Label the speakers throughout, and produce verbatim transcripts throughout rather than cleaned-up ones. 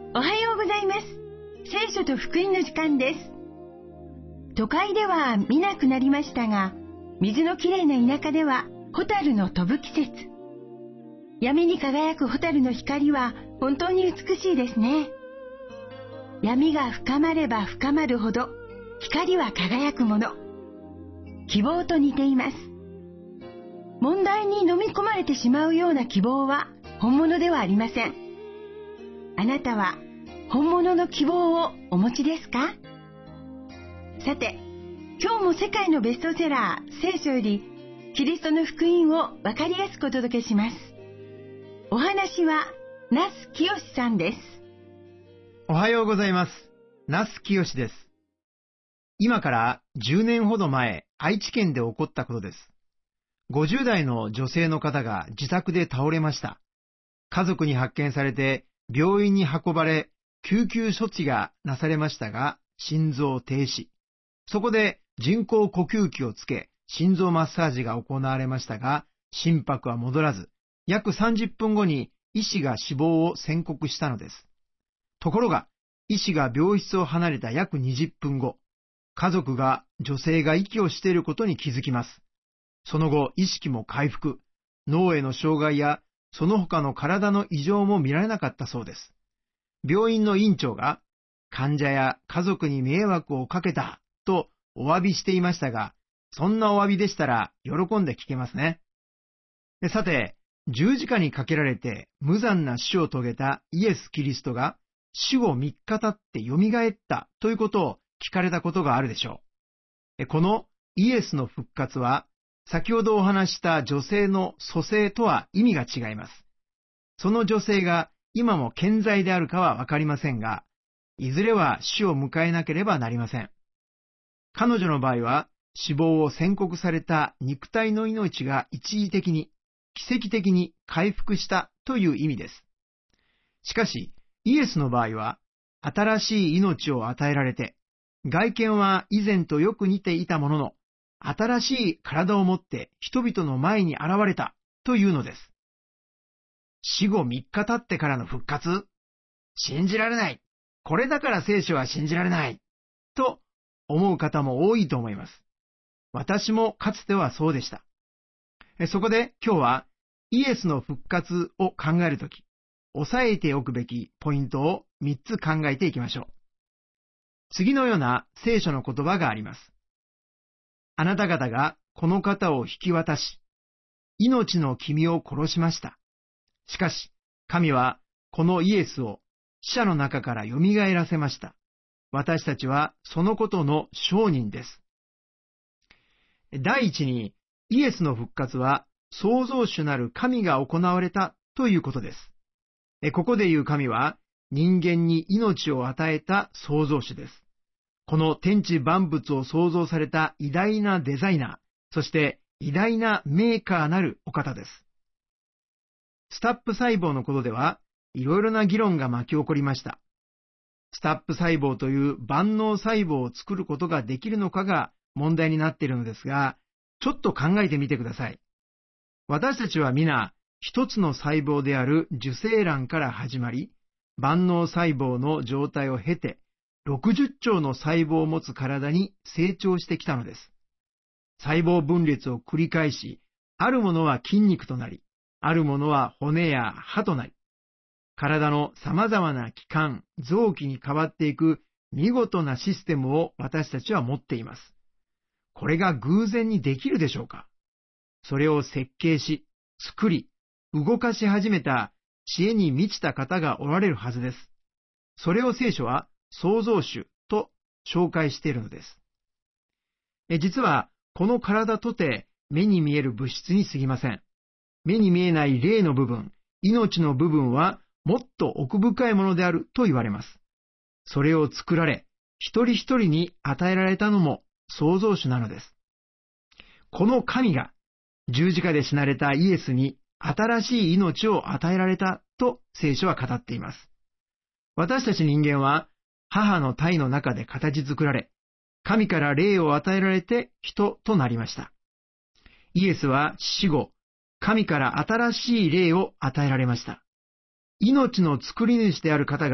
Speaker 1: おはようございます。聖書と福音の時間です。都会では見なくなりましたが、水のきれいな田舎ではホタルの飛ぶ季節。闇に輝くホタルの光は本当に美しいですね。闇が深まれば深まるほど光は輝くもの。希望と似ています。問題に飲み込まれてしまうような希望は本物ではありません。あなたは本物の希望をお持ちですか？さて、今日も世界のベストセラー聖書よりキリストの福音を分かりやすくお届けします。お話は那須清さんです。
Speaker 2: おはようございます。那須清です。今からじゅうねんほど前、愛知県で起こったことです。ごじゅう代の女性の方が自宅で倒れました。家族に発見されて病院に運ばれ、救急処置がなされましたが、心臓停止。そこで人工呼吸器をつけ、心臓マッサージが行われましたが、心拍は戻らず、約さんじゅっぷんごに医師が死亡を宣告したのです。ところが、医師が病室を離れた約にじゅっぷんご、家族が女性が息をしていることに気づきます。その後、意識も回復、脳への障害やその他の体の異常も見られなかったそうです。病院の院長が、患者や家族に迷惑をかけたとお詫びしていましたが、そんなお詫びでしたら喜んで聞けますね。でさて、十字架にかけられて無残な死を遂げたイエス・キリストが死後みっか経って蘇ったということを聞かれたことがあるでしょう。このイエスの復活は、先ほどお話した女性の蘇生とは意味が違います。その女性が今も健在であるかはわかりませんが、いずれは死を迎えなければなりません。彼女の場合は、死亡を宣告された肉体の命が一時的に、奇跡的に回復したという意味です。しかし、イエスの場合は、新しい命を与えられて、外見は以前とよく似ていたものの、新しい体を持って人々の前に現れたというのです。死後みっか経ってからの復活？信じられない。これだから聖書は信じられない。と思う方も多いと思います。私もかつてはそうでした。そこで今日はイエスの復活を考えるとき、押さえておくべきポイントをみっつ考えていきましょう。次のような聖書の言葉があります。あなた方がこの方を引き渡し、命の君を殺しました。しかし、神はこのイエスを死者の中から蘇らせました。私たちはそのことの証人です。第一に、イエスの復活は創造主なる神が行われたということです。ここで言う神は人間に命を与えた創造主です。この天地万物を創造された偉大なデザイナー、そして偉大なメーカーなるお方です。スタップ細胞のことでは、いろいろな議論が巻き起こりました。スタップ細胞という万能細胞を作ることができるのかが問題になっているのですが、ちょっと考えてみてください。私たちは皆、一つの細胞である受精卵から始まり、万能細胞の状態を経て、ろくじゅっちょうの細胞を持つ体に成長してきたのです。細胞分裂を繰り返し、あるものは筋肉となり、あるものは骨や歯となり、体の様々な器官、臓器に変わっていく見事なシステムを私たちは持っています。これが偶然にできるでしょうか？それを設計し、作り、動かし始めた知恵に満ちた方がおられるはずです。それを聖書は創造主と紹介しているのです。え実はこの体とて目に見える物質に過ぎません。目に見えない霊の部分、命の部分はもっと奥深いものであると言われます。それを作られ、一人一人に与えられたのも創造主なのです。この神が十字架で死なれたイエスに新しい命を与えられたと聖書は語っています。私たち人間は母の胎の中で形作られ、神から霊を与えられて人となりました。イエスは死後、神から新しい霊を与えられました。命の作り主である方が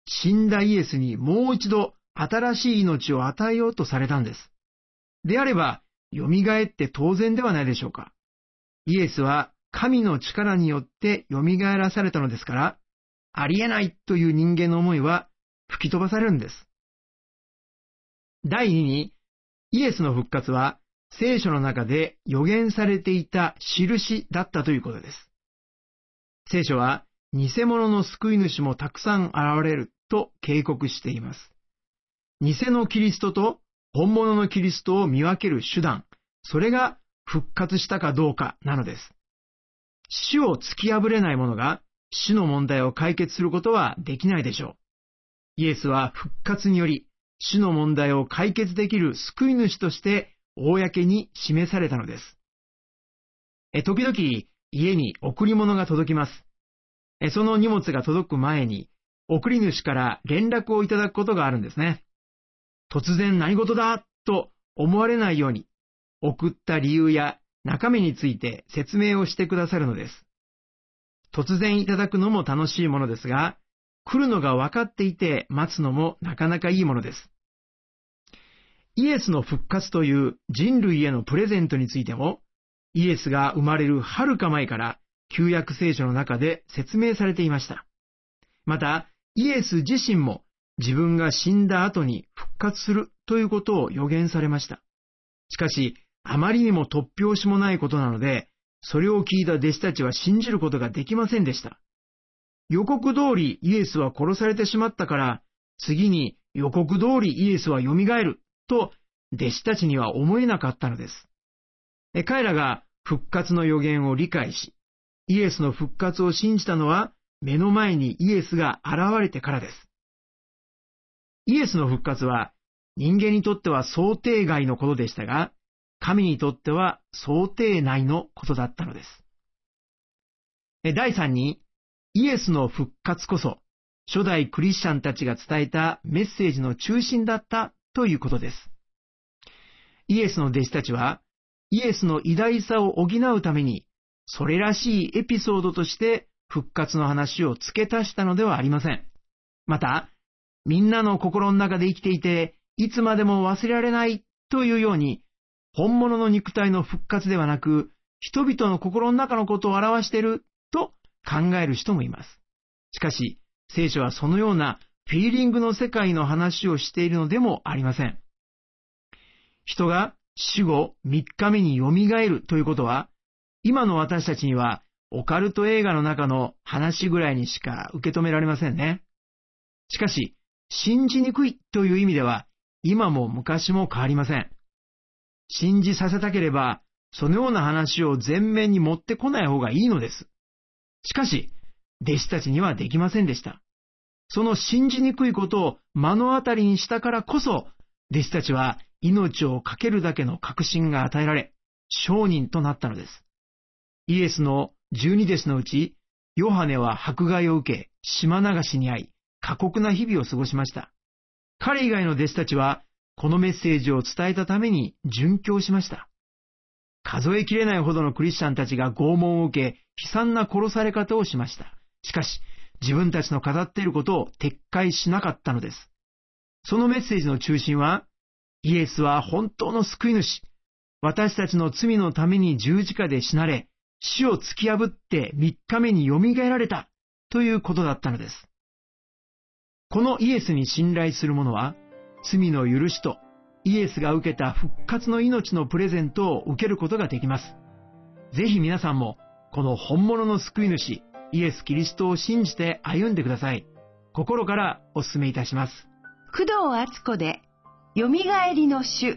Speaker 2: 死んだイエスにもう一度新しい命を与えようとされたんです。であれば、蘇って当然ではないでしょうか。イエスは神の力によって蘇らされたのですから、ありえないという人間の思いは吹き飛ばされるんです。第二に、イエスの復活は聖書の中で予言されていた印だったということです。聖書は偽物の救い主もたくさん現れると警告しています。偽のキリストと本物のキリストを見分ける手段、それが復活したかどうかなのです。死を突き破れない者が死の問題を解決することはできないでしょう。イエスは復活により死の問題を解決できる救い主として公に示されたのです。え時々家に贈り物が届きます。えその荷物が届く前に送り主から連絡をいただくことがあるんですね。突然何事だと思われないように送った理由や中身について説明をしてくださるのです。突然いただくのも楽しいものですが、来るのが分かっていて待つのもなかなかいいものです。イエスの復活という人類へのプレゼントについても、イエスが生まれるはるか前から旧約聖書の中で説明されていました。また、イエス自身も自分が死んだ後に復活するということを予言されました。しかし、あまりにも突拍子もないことなので、それを聞いた弟子たちは信じることができませんでした。予告通りイエスは殺されてしまったから、次に予告通りイエスは蘇ると弟子たちには思えなかったのです。彼らが復活の予言を理解し、イエスの復活を信じたのは目の前にイエスが現れてからです。イエスの復活は人間にとっては想定外のことでしたが、神にとっては想定内のことだったのです。だいさんに、イエスの復活こそ初代クリスチャンたちが伝えたメッセージの中心だったということです。イエスの弟子たちはイエスの偉大さを補うためにそれらしいエピソードとして復活の話を付け足したのではありません。また、みんなの心の中で生きていていつまでも忘れられないというように、本物の肉体の復活ではなく、人々の心の中のことを表していると考える人もいます。しかし、聖書はそのようなフィーリングの世界の話をしているのでもありません。人が死後みっかめによみがえるということは、今の私たちにはオカルト映画の中の話ぐらいにしか受け止められませんね。しかし、信じにくいという意味では、今も昔も変わりません。信じさせたければ、そのような話を前面に持ってこない方がいいのです。しかし、弟子たちにはできませんでした。その信じにくいことを目の当たりにしたからこそ、弟子たちは命を懸けるだけの確信が与えられ、証人となったのです。イエスの十二弟子のうち、ヨハネは迫害を受け、島流しに遭い、過酷な日々を過ごしました。彼以外の弟子たちは、このメッセージを伝えたために殉教しました。数えきれないほどのクリスチャンたちが拷問を受け、悲惨な殺され方をしました。しかし、自分たちの語っていることを撤回しなかったのです。そのメッセージの中心は、イエスは本当の救い主。私たちの罪のために十字架で死なれ、死を突き破って三日目によみがえられたということだったのです。このイエスに信頼する者は、罪の許しとイエスが受けた復活の命のプレゼントを受けることができます。ぜひ皆さんも、この本物の救い主、イエス・キリストを信じて歩んでください。心からお勧めいたします。
Speaker 1: 工藤敦子で、よみがえりの主。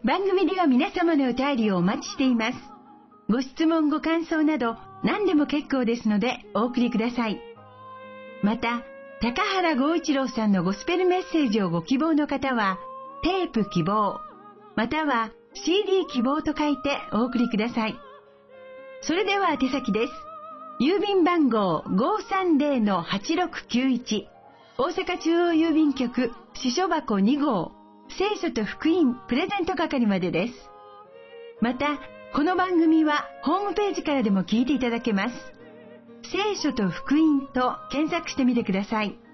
Speaker 1: 番組では皆様のお便りをお待ちしています。ご質問ご感想など何でも結構ですのでお送りください。また、高原剛一郎さんのゴスペルメッセージをご希望の方は、テープ希望、または シーディー 希望と書いてお送りください。それでは宛先です。郵便番号 ごーさんぜろのはちろくきゅういち、大阪中央郵便局支所箱に号、聖書と福音プレゼント係までです。また、この番組はホームページからでも聞いていただけます。聖書と福音と検索してみてください。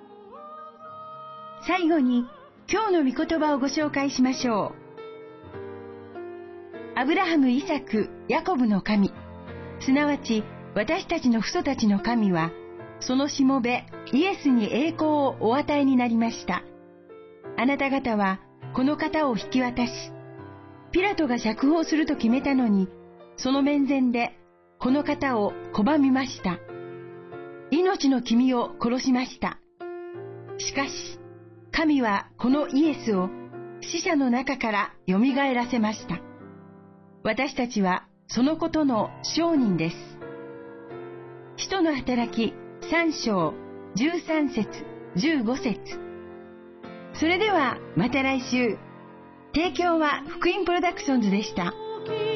Speaker 1: 最後に、今日の御言葉をご紹介しましょう。アブラハム、イサク、ヤコブの神、すなわち私たちの父祖たちの神は、そのしもべイエスに栄光をお与えになりました。あなた方はこの方を引き渡し、ピラトが釈放すると決めたのに、その面前でこの方を拒みました。命の君を殺しました。しかし、神はこのイエスを死者の中からよみがえらせました。私たちはそのことの証人です。使徒の働きさん章じゅうさん節じゅうご節。それではまた来週。提供は福音プロダクションズでした。